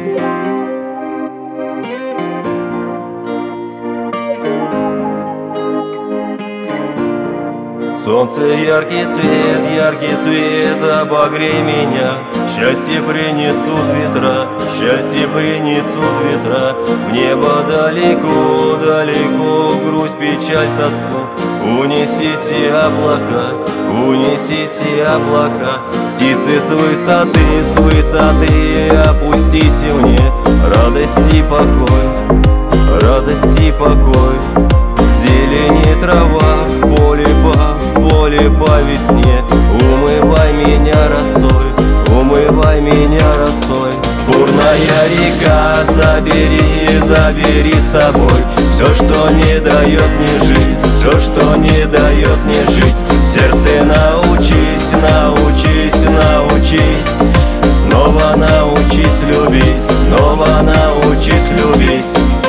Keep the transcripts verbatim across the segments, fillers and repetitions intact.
Солнце, яркий свет, яркий свет, обогрей меня. Счастье принесут ветра, счастье принесут ветра. В небо далеко, далеко, грусть, печаль, тоску. Унесите облака, унесите облака. Птицы с высоты, с высоты опустите мне радость и покой, радость и покой. Зелени трава в поле по, в поле по весне. Умывай меня росой, умывай меня росой. Бурная река, забери, забери с собой все, что не дает мне жить, все, что не дает мне жить. Сердце, научись, научись, научись, снова научись любить, снова научись любить.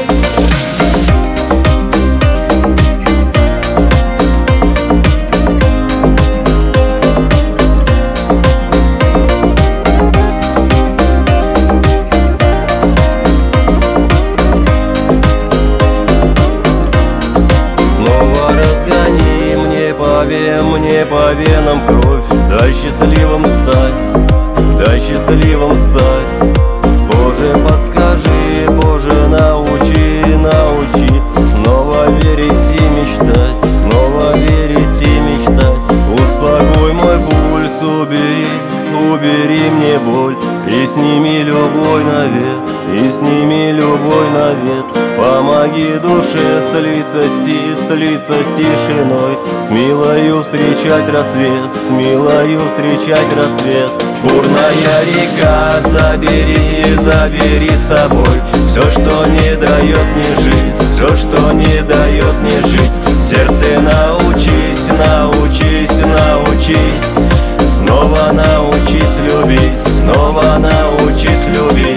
Мне по венам кровь, дай счастливым стать, дай счастливым стать. Боже, подскажи, Боже, научи, научи снова верить и мечтать, снова верить и мечтать. Успокой мой пульс, убери, убери мне боль и сними любой навет, и сними любой навет. Помоги душе слиться, сти, слиться с тишиной, с милою встречать рассвет, с милою встречать рассвет. Бурная река, забери, забери с собой все, что не дает мне жить, все, что не дает мне жить. Сердце, научись, научись, научись, снова научись любить, снова научись любить.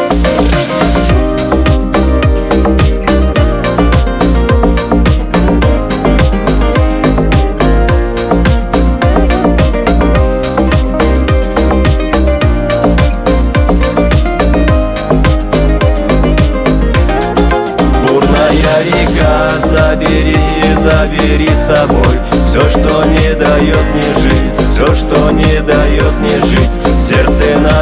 Река, забери, забери с собой все, что не дает мне жить, все, что не дает мне жить. Сердце на